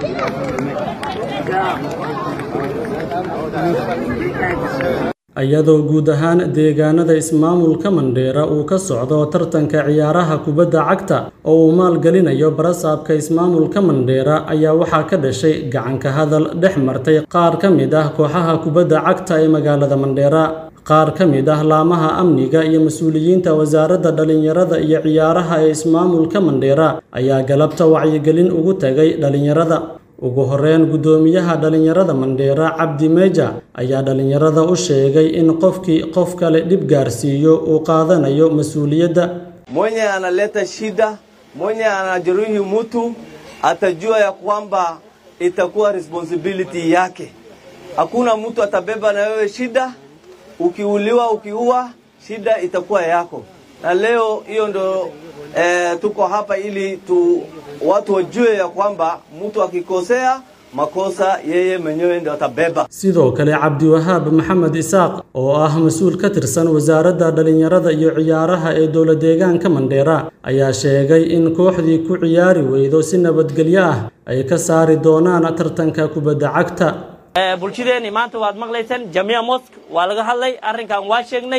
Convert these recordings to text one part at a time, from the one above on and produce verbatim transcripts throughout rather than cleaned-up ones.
ayadoo guud ahaan deegaanada ismaamulka Mandheera uu ka socdo tartanka ciyaaraha kubadda cagta oo uu maalgelinayo barasaabka ismaamulka Mandheera ayaa waxaa ka dhashay gacan ka hadal dhex martay qaar ka mid ah kooxaha kubadda cagta ee magaalada Mandheera qaar ka mid ah laamaha amniga iyo mas'uuliyiinta wasaaradda dhalinyarada iyo ciyaaraha ee ismaamulka Mandheera ayaa galabta wacyigelin ugu tagay dhalinyarada ugu horreyn gudoomiyaha dhalinyarada Mandheera Cabdi Meja ayaa dhalinyarada u sheegay in qofkii qof kale dhib gaarsiiyo uu qaadanayo mas'uuliyadda mwenye analeta shida mwenye anajeruhi mtu atajua ya kwamba itakuwa responsibility yake. Hakuna mtu atabeba na wewe shida, ukiuliwa ukiua shida itakuwa yako. Na leo hiyo ndo eh, tuko hapa ili tu watu wajue ya kwamba mtu akikosea makosa yeye mwenyewe ndio atabeba. Sidoo kale Cabdi Wahab Maxamed Isaaq oo ah mas'uul ka tirsan wasaaradda dhalinyarada iyo ciyaaraha ee dowladda deegaanka Mandheera ayaa sheegay in kooxdii ku ciyaari weydo si nabadgelyo ah ay ka saari doonaan tartanka kubadda cagta. ee bulshadeena maanta waad maqlaysaan Jamia Mosque waa laga hadlay arrinkan waa sheegnay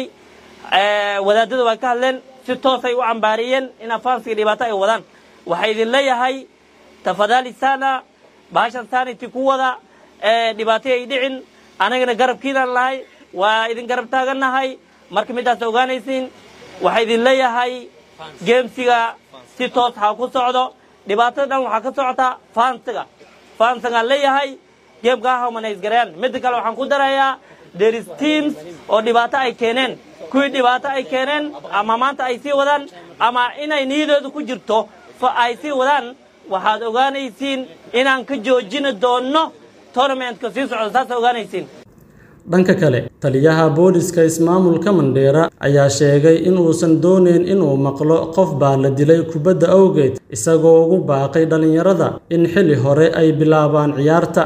ee wadaadada waa ka hadleen si toos ay u cambaariyeen in afaansiga dhibaato ay wadaan. waxay idin leeyahay tafadali sana baashan saaniti ku wada ee dhibaato ay dhicin anagana garabkiidan lahay waa idin garab taaganahay marka midaas ogaanaysiin waxay idin leeyahay geemsiga si toos ha ku socdo dhibaatada waxa ka socota faansiga faansiga leeyahay geemka ha manays garaan mid kale waxaan ku darayaa there is teams oo dhibaato ay keeneen kuwii dhibaato ay keeneen ama maanta ay sii wadaan ama inay niyadooda ku jirto fa ay sii wadaan waxaad ogaanaysiin inaan ka joojin doono tournament-ka sii socdo saas ogaanaysiin. dhanka kale taliyaha booliska ismaamulka Mandheera ayaa sheegay in uusan dooneyn inuu maqlo qof baa la dilay kubadda awgeed isagoo ugu baaqay dhalinyarada in xilli hore ay bilaabaan ciyaarta.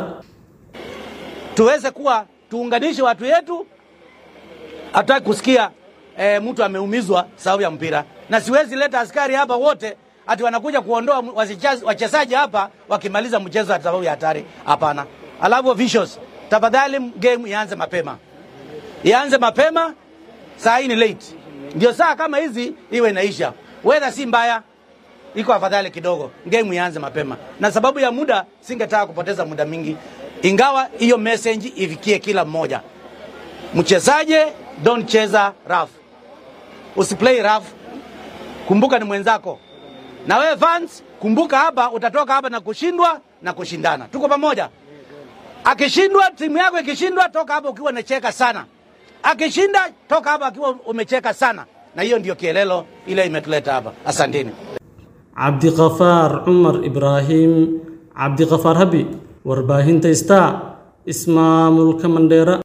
tuweze kuwa tuunganishe watu yetu hataki kusikia eh, mtu ameumizwa sababu ya mpira na siwezi leta askari hapa wote ati wanakuja kuondoa wachezaji hapa wakimaliza mchezo sababu ya hatari. Hapana. Alafu officials tafadhali game ianze mapema. Ianze mapema, saa hii ni late. Ndio saa kama hizi iwe inaisha. Weather si mbaya. Iko afadhali kidogo. Game ianze mapema. Na sababu ya muda singetaka kupoteza muda mingi. Ingawa hiyo message ifikie kila mmoja. Mchezaji don't cheza rough. Usiplay rough. Kumbuka ni mwenzako. Na wewe fans kumbuka hapa utatoka hapa na kushindwa na kushindana. Tuko pamoja. Akishindwa timu yako ikishindwa toka hapa ukiwa unacheka sana. Akishinda toka hapa ukiwa umecheka sana. Na hiyo ndio kielelo ile imetuleta hapa. Asanteni. Abdi Ghaffar Umar Ibrahim Abdi Ghaffar Habi warbaahinta Star Ismaamulka Mandheera.